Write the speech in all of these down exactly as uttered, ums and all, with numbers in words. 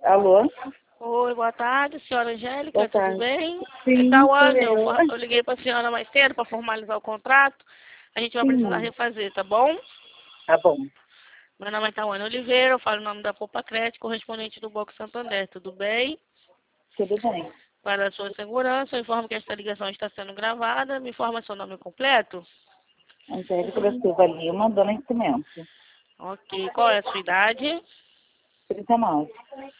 Alô? Oi, boa tarde, senhora Angélica, Boa tudo tarde. bem? Sim, Então, sou Ana, eu, eu. for- eu liguei para a senhora mais cedo para formalizar o contrato. A gente vai precisar Sim, refazer, tá bom? tá bom. Meu nome é Tawana Oliveira, eu falo o nome da Poupa Crédito, correspondente do Banco Santander, tudo bem? Tudo bem. Para a sua segurança, eu informo que esta ligação está sendo gravada. Me informa seu nome completo? Angélica da Silva Lima, dona de cimento. Ok. Qual é a sua idade? trinta e nove.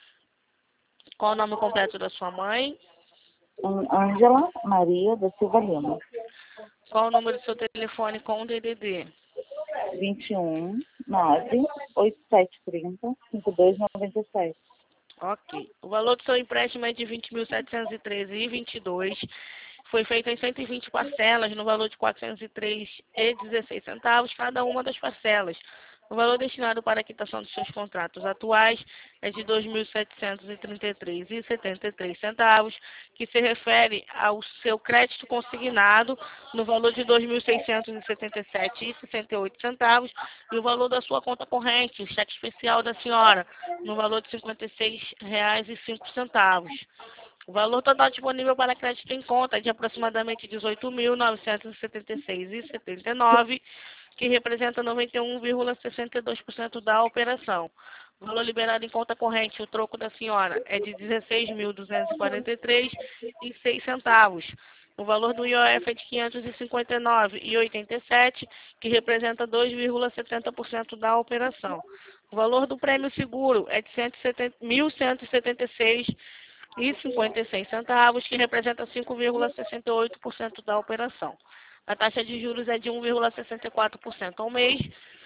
Qual o nome completo da sua mãe? An- Ângela Maria da Silva Lima. Qual o número do seu telefone com o D D D? vinte e um, nove, oitenta e sete, trinta, cinquenta e dois, noventa e sete. Ok. O valor do seu empréstimo é de vinte mil setecentos e treze vírgula vinte e dois. Foi feito em cento e vinte parcelas, no valor de quatrocentos e três reais e dezesseis centavos cada uma das parcelas. O valor destinado para a quitação dos seus contratos atuais é de dois mil setecentos e trinta e três reais e setenta e três centavos, que se refere ao seu crédito consignado no valor de dois mil seiscentos e setenta e sete reais e sessenta e oito centavos e o valor da sua conta corrente, o cheque especial da senhora, no valor de cinquenta e seis reais e cinco centavos. O valor total disponível para crédito em conta é de aproximadamente dezoito mil novecentos e setenta e seis reais e setenta e nove centavos, que representa noventa e um vírgula sessenta e dois por cento da operação. O valor liberado em conta corrente, o troco da senhora, é de dezesseis mil duzentos e quarenta e três reais e seis centavos. O valor do I O F é de quinhentos e cinquenta e nove reais e oitenta e sete centavos, que representa dois vírgula setenta por cento da operação. O valor do prêmio seguro é de mil cento e setenta e seis reais e cinquenta e seis centavos, que representa cinco vírgula sessenta e oito por cento da operação. A taxa de juros é de um vírgula sessenta e quatro por cento ao mês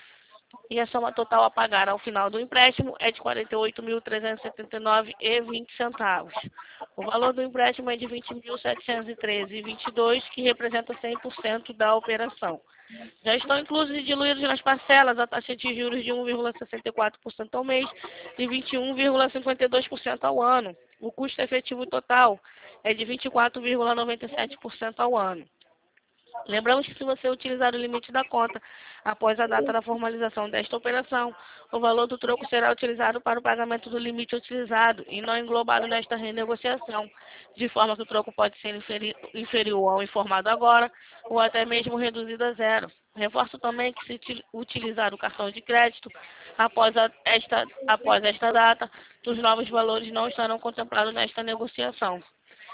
e a soma total a pagar ao final do empréstimo é de quarenta e oito mil trezentos e setenta e nove reais e vinte centavos. O valor do empréstimo é de vinte mil setecentos e treze reais e vinte e dois centavos, que representa cem por cento da operação. Já estão inclusos e diluídos nas parcelas a taxa de juros de um vírgula sessenta e quatro por cento ao mês e vinte e um vírgula cinquenta e dois por cento ao ano. O custo efetivo total é de vinte e quatro vírgula noventa e sete por cento ao ano. Lembramos que se você utilizar o limite da conta após a data da formalização desta operação, o valor do troco será utilizado para o pagamento do limite utilizado e não englobado nesta renegociação, de forma que o troco pode ser inferi- inferior ao informado agora ou até mesmo reduzido a zero. Reforço também que se uti- utilizar o cartão de crédito após, a- esta, após esta data, os novos valores não estarão contemplados nesta negociação.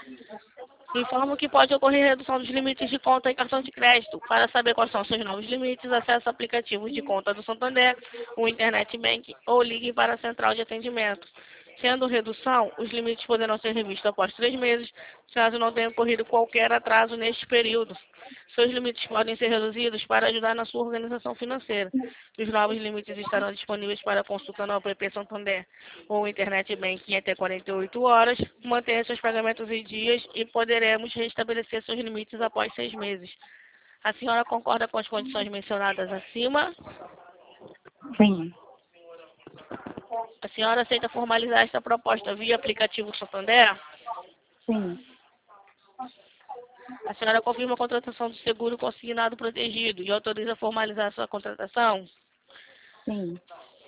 Informo que pode ocorrer redução dos limites de conta e cartão de crédito. Para saber quais são seus novos limites, acesse aplicativos de conta do Santander, o Internet Bank ou ligue para a central de atendimento. Sendo redução, os limites poderão ser revistos após três meses, caso não tenha ocorrido qualquer atraso neste período. Seus limites podem ser reduzidos para ajudar na sua organização financeira. Os novos limites estarão disponíveis para consulta no app Santander ou Internet Banking em até quarenta e oito horas. Mantenha seus pagamentos em dias e poderemos restabelecer seus limites após seis meses. A senhora concorda com as condições mencionadas acima? Sim, A senhora aceita formalizar esta proposta via aplicativo Santander? sim, A senhora confirma a contratação do seguro consignado protegido e autoriza a formalizar sua contratação? sim.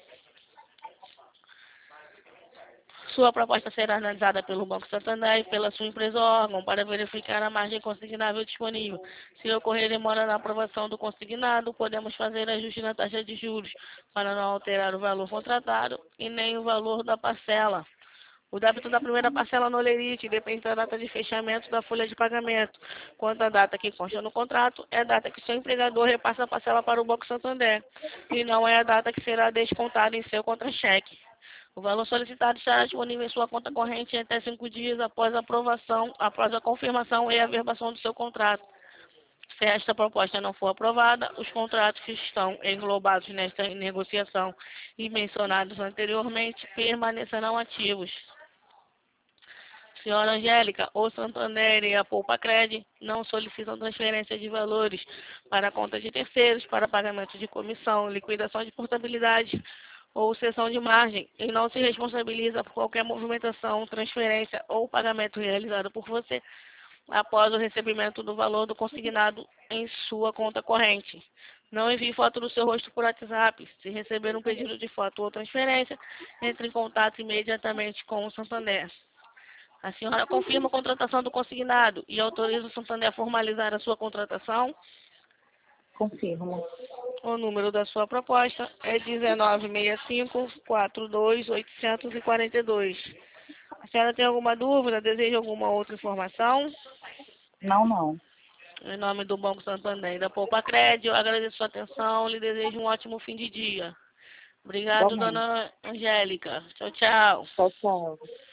Sua proposta será analisada pelo Banco Santander e pela sua empresa ou órgão para verificar a margem consignável disponível. Se ocorrer demora na aprovação do consignado, podemos fazer ajuste na taxa de juros para não alterar o valor contratado e nem o valor da parcela. O débito da primeira parcela no Lerite depende da data de fechamento da folha de pagamento. Quanto à data que consta no contrato, é a data que seu empregador repassa a parcela para o Banco Santander e não é a data que será descontada em seu contra-cheque. O valor solicitado estará disponível em sua conta corrente em até cinco dias após a aprovação, após a confirmação e a averbação do seu contrato. Se esta proposta não for aprovada, os contratos que estão englobados nesta negociação e mencionados anteriormente permanecerão ativos. Senhora Angélica, o Santander e a Poupa Cred não solicitam transferência de valores para a conta de terceiros, para pagamento de comissão, liquidação de portabilidade ou cessão de margem e não se responsabiliza por qualquer movimentação, transferência ou pagamento realizado por você após o recebimento do valor do consignado em sua conta corrente. Não envie foto do seu rosto por WhatsApp. Se receber um pedido de foto ou transferência, entre em contato imediatamente com o Santander. A senhora confirma a contratação do consignado e autoriza o Santander a formalizar a sua contratação? Confirmo. O número da sua proposta é dezenove sessenta e cinco, quarenta e dois, oitocentos e quarenta e dois. A senhora tem alguma dúvida? Deseja alguma outra informação? Não, não. Em nome do Banco Santander e da Poupa Crédito, eu agradeço a sua atenção e lhe desejo um ótimo fim de dia. Obrigado, Igualmente. dona Angélica. Tchau, tchau. Tchau, tchau.